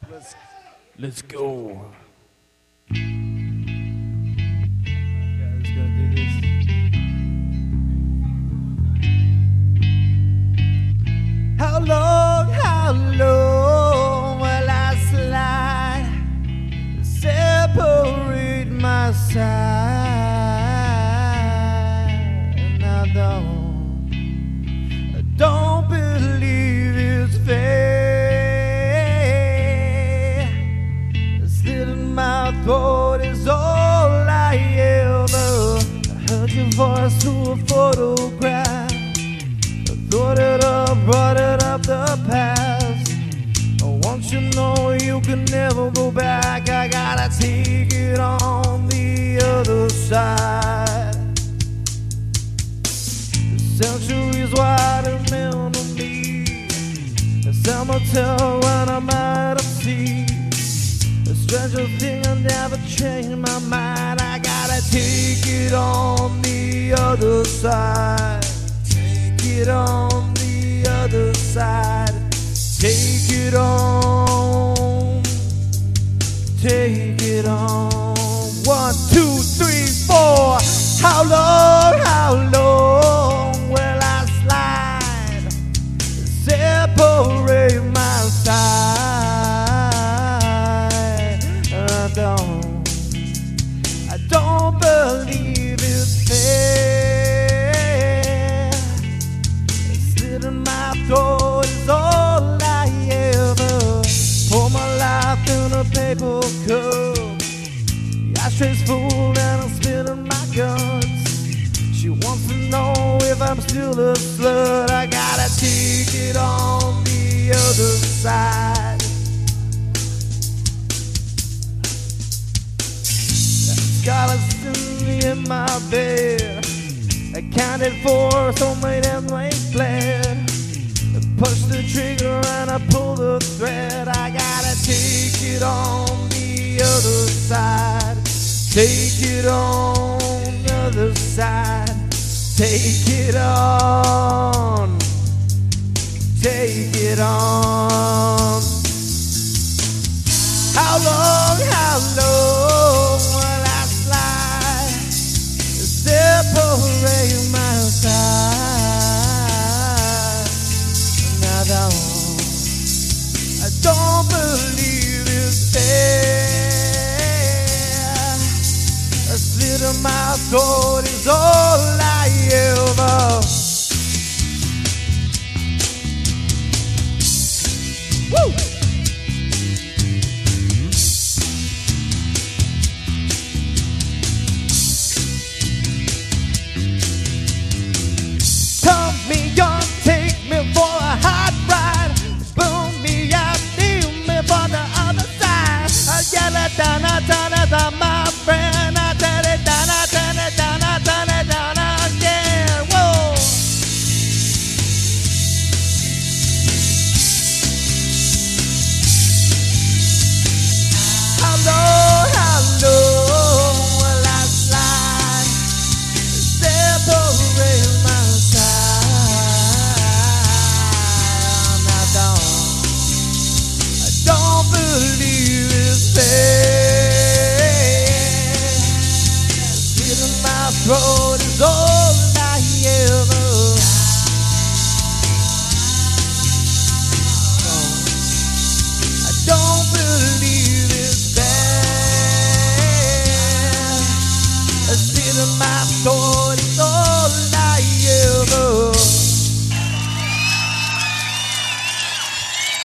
Let's go. How long will I slide? Separate my side. And I don't believe it's fair. A slit in my throat is all I ever. I heard your voice through a photograph. Thought it up, brought it up the past. Once you know you can never go back, I gotta take it on the other side. The centuries wide and memory. The summer tell when I'm out of sea. The stranger thing I never change my mind. I gotta take it on the other side. Take it on the other side. Take it on. Take it on. 1, 2, 3, 4. How long will I slide? Separate my side. I don't believe it's fair. A slit in my throat is all I ever. Pour my life in a paper cup. The ashtray's full and I'm spilling my guts. She wants to know if I'm still a slut. I gotta take it on the other side. Skeleton in my bed. Accounted for, so made and late fled. Push the trigger and I pull the thread. I gotta take it on the other side. Take it on the other side. Take it on. Take it on. How long will I slide? Separate my side. I don't believe it's fair. A slit in my throat is all I ever. Woo! Turn me on, take me for a hot ride. Boom me up, leave me for the other side. I yell it down, my friend. I turn it down, I turn it down, I turn it down again. Whoa! How long will I slide? Separate my side. I don't believe it's fair. Slit in my throat is all I ever. I don't believe it's fair. A slit in my